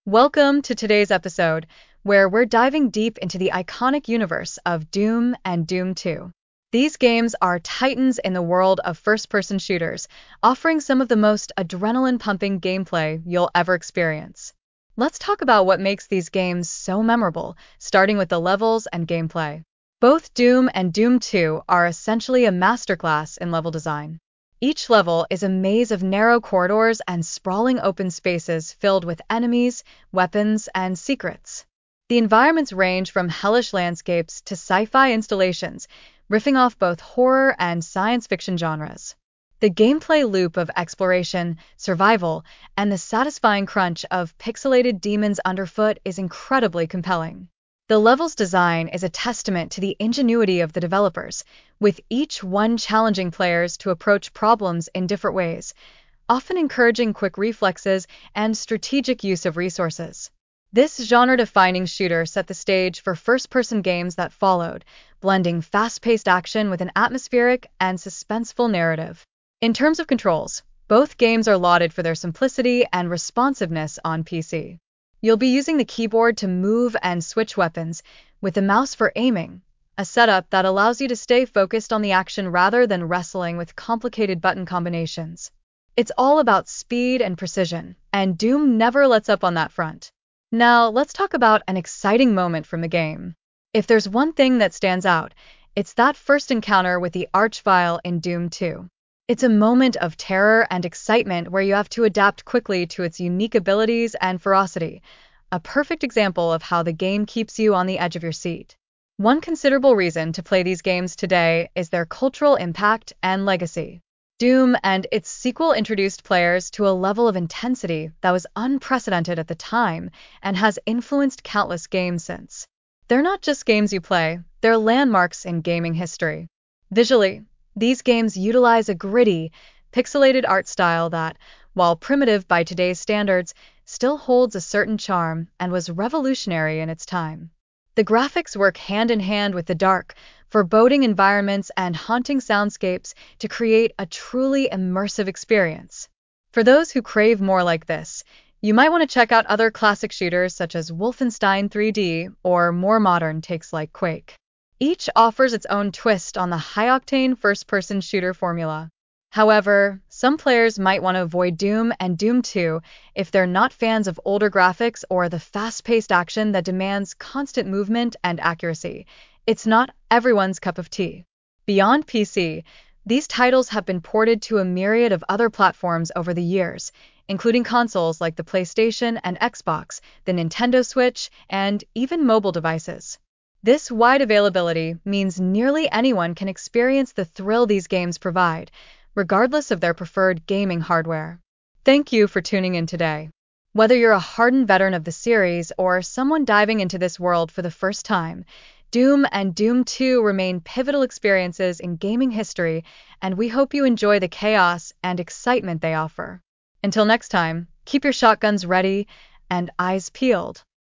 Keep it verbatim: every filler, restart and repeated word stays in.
Welcome to today's episode, where we're diving deep into the iconic universe of Doom and Doom two. These games are titans in the world of first-person shooters, offering some of the most adrenaline-pumping gameplay you'll ever experience. Let's talk about what makes these games so memorable, starting with the levels and gameplay. Both Doom and Doom two are essentially a masterclass in level design. Each level is a maze of narrow corridors and sprawling open spaces filled with enemies, weapons, and secrets. The environments range from hellish landscapes to sci-fi installations, riffing off both horror and science fiction genres. The gameplay loop of exploration, survival, and the satisfying crunch of pixelated demons underfoot is incredibly compelling. The level's design is a testament to the ingenuity of the developers, with each one challenging players to approach problems in different ways, often encouraging quick reflexes and strategic use of resources. This genre-defining shooter set the stage for first-person games that followed, blending fast-paced action with an atmospheric and suspenseful narrative. In terms of controls, both games are lauded for their simplicity and responsiveness on P C. You'll be using the keyboard to move and switch weapons, with the mouse for aiming, a setup that allows you to stay focused on the action rather than wrestling with complicated button combinations. It's all about speed and precision, and Doom never lets up on that front. Now, let's talk about an exciting moment from the game. If there's one thing that stands out, it's that first encounter with the Archvile in Doom two. It's a moment of terror and excitement where you have to adapt quickly to its unique abilities and ferocity, a perfect example of how the game keeps you on the edge of your seat. One considerable reason to play these games today is their cultural impact and legacy. Doom and its sequel introduced players to a level of intensity that was unprecedented at the time and has influenced countless games since. They're not just games you play, they're landmarks in gaming history. Visually, these games utilize a gritty, pixelated art style that, while primitive by today's standards, still holds a certain charm and was revolutionary in its time. The graphics work hand in hand with the dark, foreboding environments and haunting soundscapes to create a truly immersive experience. For those who crave more like this, you might want to check out other classic shooters such as Wolfenstein three D or more modern takes like Quake. Each offers its own twist on the high-octane first-person shooter formula. However, some players might want to avoid Doom and Doom two if they're not fans of older graphics or the fast-paced action that demands constant movement and accuracy. It's not everyone's cup of tea. Beyond P C, these titles have been ported to a myriad of other platforms over the years, including consoles like the PlayStation and Xbox, the Nintendo Switch, and even mobile devices. This wide availability means nearly anyone can experience the thrill these games provide, regardless of their preferred gaming hardware. Thank you for tuning in today. Whether you're a hardened veteran of the series or someone diving into this world for the first time, Doom and Doom two remain pivotal experiences in gaming history, and we hope you enjoy the chaos and excitement they offer. Until next time, keep your shotguns ready and eyes peeled.